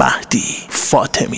مهدی فاطمی.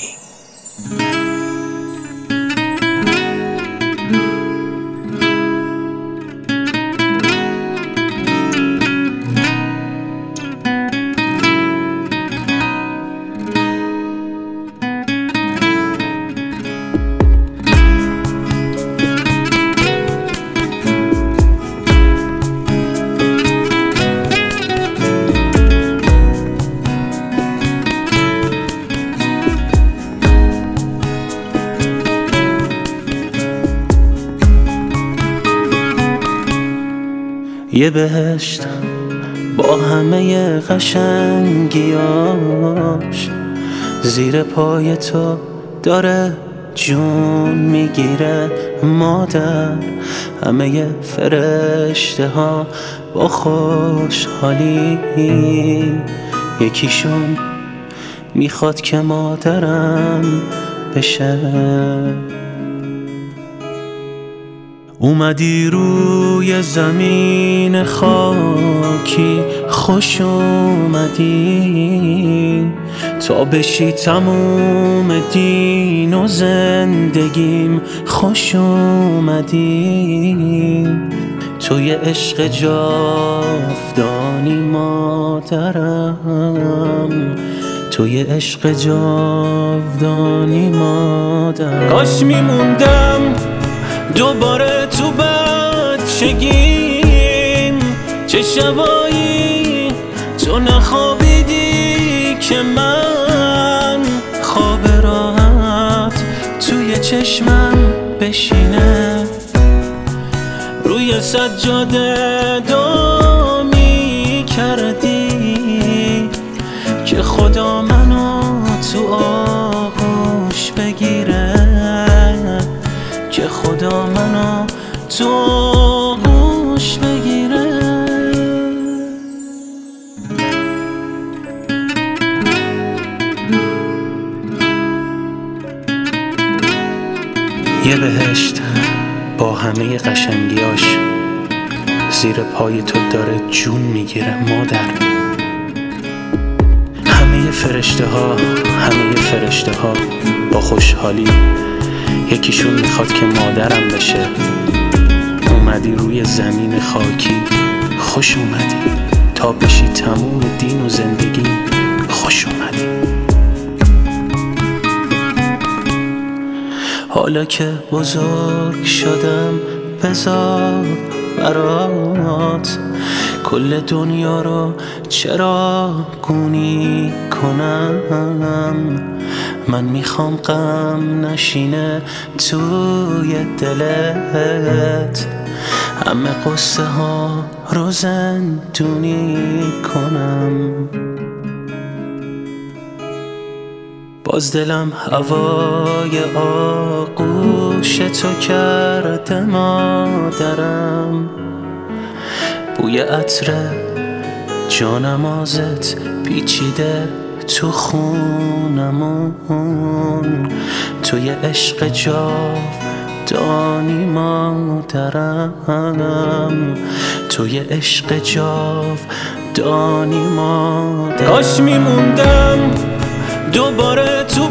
یه بهشت با همه قشنگیاش، زیر پای تو داره جون میگیره مادر. همه فرشته ها با خوشحالی، یکیشون میخواد که مادرم بشه. اومدی روی زمین خاکی، خوش اومدی تا بشی تموم دین و زندگیم. خوش اومدی توی عشق جاودانی مادرم، توی عشق جاودانی مادرم. کاش میموندم دوباره تو بچگیم، چه شبایی تو نخوابیدی که من خواب راحت توی چشمم بشینه. روی سجاده دعا می‌کردی که خدا منو تو آغوش بگیره، که خدا منو تو آغوش بگیره. یه بهشت با همه قشنگیاش، زیر پای تو داره جون میگیره مادر. همه فرشته ها با خوشحالی، یکیشون میخواد که مادرم بشه. اومدی روی زمین خاکی، خوش اومدی تا بشی تموم دین و زندگی. خوش اومدی. حالا که بزرگ شدم بذار برات کل دنیا رو چراغونی کنم. من میخوام غم نشینه توی دلت، همه قصه ها رو زندونی کنم. باز دلم هوای آغوش تو کرده مادرم، بوی عطر جانمازت پیچیده تو خونمون. توی عشق جاودانی مادرم، توی عشق جاودانی مادرم. کاش میموندم دوباره تو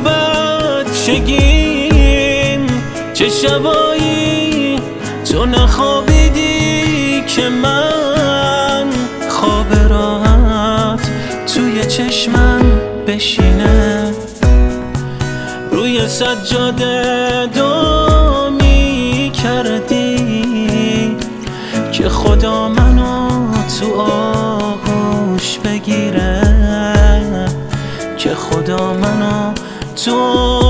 بچگیم، چه شبایی تو نخوابیدی که من خواب راحت توی چشمم بشینه. روی سجاده دعا می‌کردی که خدا منو تو آغوش بگیره، که خدا منو تو